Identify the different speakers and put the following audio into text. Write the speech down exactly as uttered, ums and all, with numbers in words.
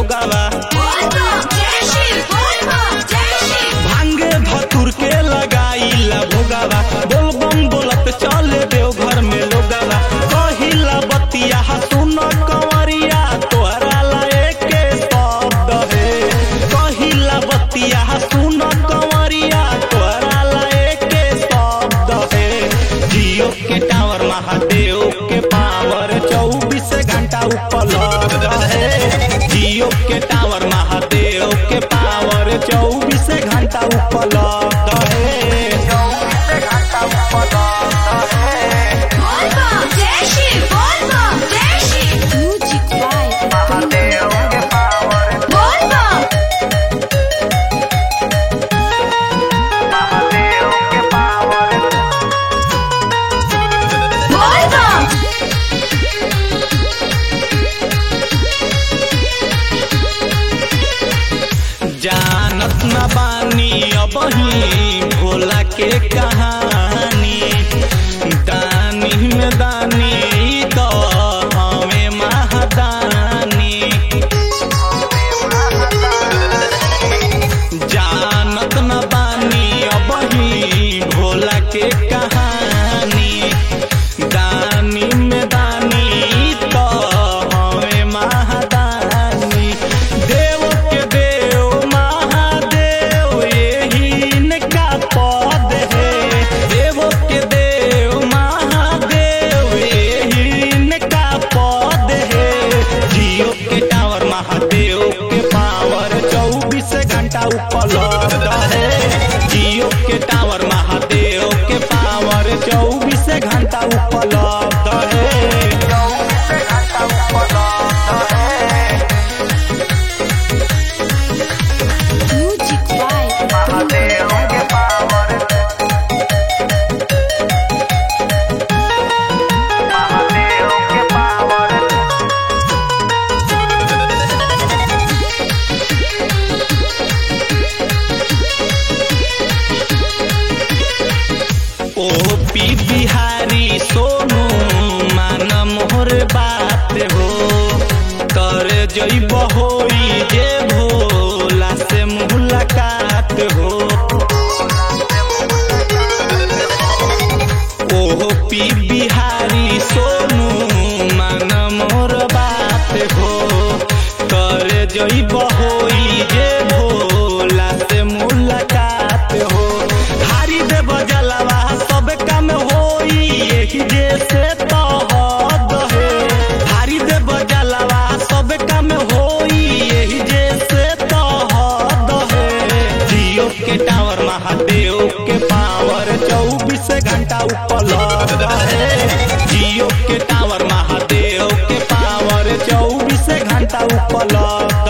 Speaker 1: लोगावा भांगे धतुर के लगाईला भोगावा बोल बम बोलत चले देव घर में लोगावा कहिला बतिया सुन कंवरिया तोहरा लाए के शब्द है कहिला बतिया सुन कंवरिया तोहरा लाए के शब्द है जियो के टावर महादेव के पावर चौबीस घंटा उपलब्ध है जियो के टावर महादेव के पावर चौबीस घंटा उपलब्ध है चौबीस घंटा उपलब्ध है महादेव के पावर महादेव के पावर जानत न बानी अबही भोला के कहानी दानी में दानी तो हमें महादानी जानत न बानी अबही भोला के कहानी दानी में दानी तो हमें महादानी देव के देव महादेव यही का पद है देव के देव महादेव यही का पद है जियो के टावर महादेव के पावर चौबीस घंटा उपलब्ध है जियो के टावर महादेव के पावर चौबीस घंटा उपलब्ध है चौबीस घंटा उपलब्ध है महादेव के पावर महादेव के power O P Bihari Sonu मान मोहर बात हो कर जइब होई जे भोला से मुलाकात हो ओ पी बिहारी सोनू मान मोहर बात हो कर जइब होई जे भोला से मुलाकात हो हारी देव जलवा सब काम होई यही जैसे तो हद है हारी देव जलवा सब काम होई यही जैसे तो हद है जियो के टावर महादेव के पावर चौबीस घंटा उपलब्ध है जियो के टावर महादेव के पावर चौबीस घंटा उपलब्ध